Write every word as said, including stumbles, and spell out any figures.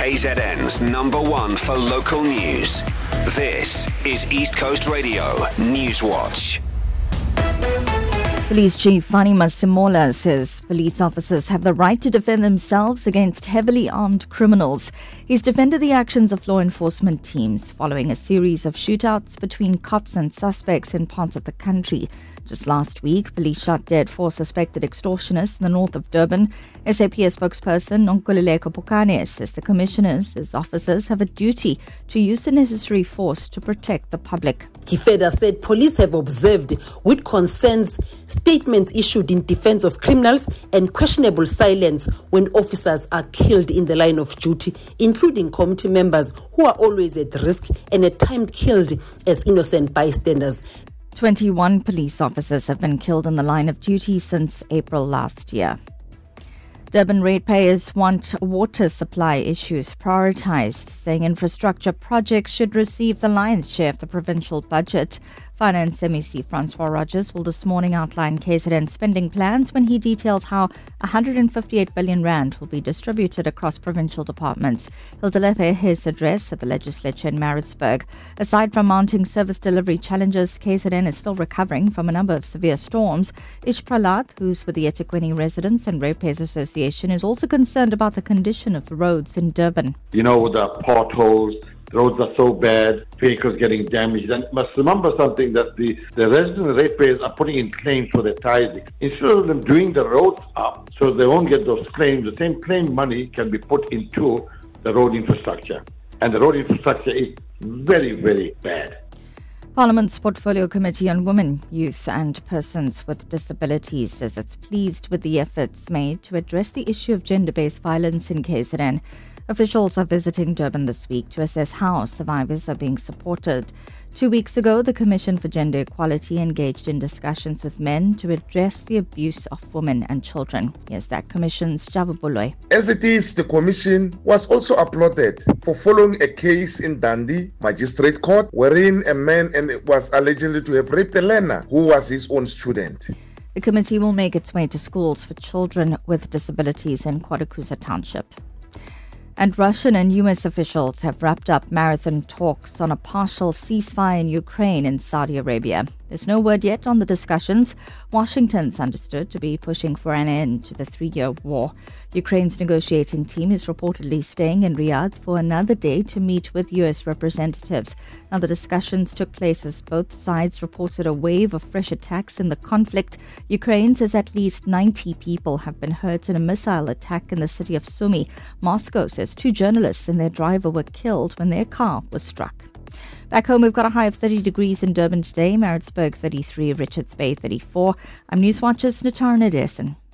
K Z N's number one for local news. This is East Coast Radio News Watch. Police Chief Fani Masimola says police officers have the right to defend themselves against heavily armed criminals. He's defended the actions of law enforcement teams following a series of shootouts between cops and suspects in parts of the country. Just last week, police shot dead four suspected extortionists in the north of Durban. S A P S spokesperson Nonkululeko Pukane says the commissioners, as officers, have a duty to use the necessary force to protect the public. He further said police have observed with concerns statements issued in defense of criminals and questionable silence when officers are killed in the line of duty, including committee members who are always at risk and at times killed as innocent bystanders. twenty-one police officers have been killed in the line of duty since April last year. Durban ratepayers want water supply issues prioritised, saying infrastructure projects should receive the lion's share of the provincial budget. Finance M E C Francois Rogers will this morning outline K Z N spending plans when he details how one hundred fifty-eight billion rand will be distributed across provincial departments. He'll deliver his address at the legislature in Maritzburg. Aside from mounting service delivery challenges, K Z N is still recovering from a number of severe storms. Ish Prahlad, who's with the eThekwini Residents and Ratepayers Association, is also concerned about the condition of the roads in Durban. You know, the potholes, the roads are so bad, vehicles getting damaged. And must remember something, that the, the resident ratepayers are putting in claims for their tithes. Instead of them doing the roads up so they won't get those claims, the same claim money can be put into the road infrastructure. And the road infrastructure is very, very bad. Parliament's Portfolio Committee on Women, Youth and Persons with Disabilities says it's pleased with the efforts made to address the issue of gender-based violence in K Z N. Officials are visiting Durban this week to assess how survivors are being supported. Two weeks ago, the Commission for Gender Equality engaged in discussions with men to address the abuse of women and children. Here's that Commission's Jabu Buloi. As it is, the Commission was also applauded for following a case in Dundee Magistrate Court wherein a man was allegedly to have raped a learner who was his own student. The committee will make its way to schools for children with disabilities in KwaDukuza Township. And Russian and U S officials have wrapped up marathon talks on a partial ceasefire in Ukraine and Saudi Arabia. There's no word yet on the discussions. Washington's understood to be pushing for an end to the three-year war. Ukraine's negotiating team is reportedly staying in Riyadh for another day to meet with U S representatives. Now, the discussions took place as both sides reported a wave of fresh attacks in the conflict. Ukraine says at least ninety people have been hurt in a missile attack in the city of Sumy. Moscow says two journalists and their driver were killed when their car was struck. Back home, we've got a high of thirty degrees in Durban today, Maritzburg thirty-three, Richards Bay thirty-four. I'm Newswatch's Natara Nadesan.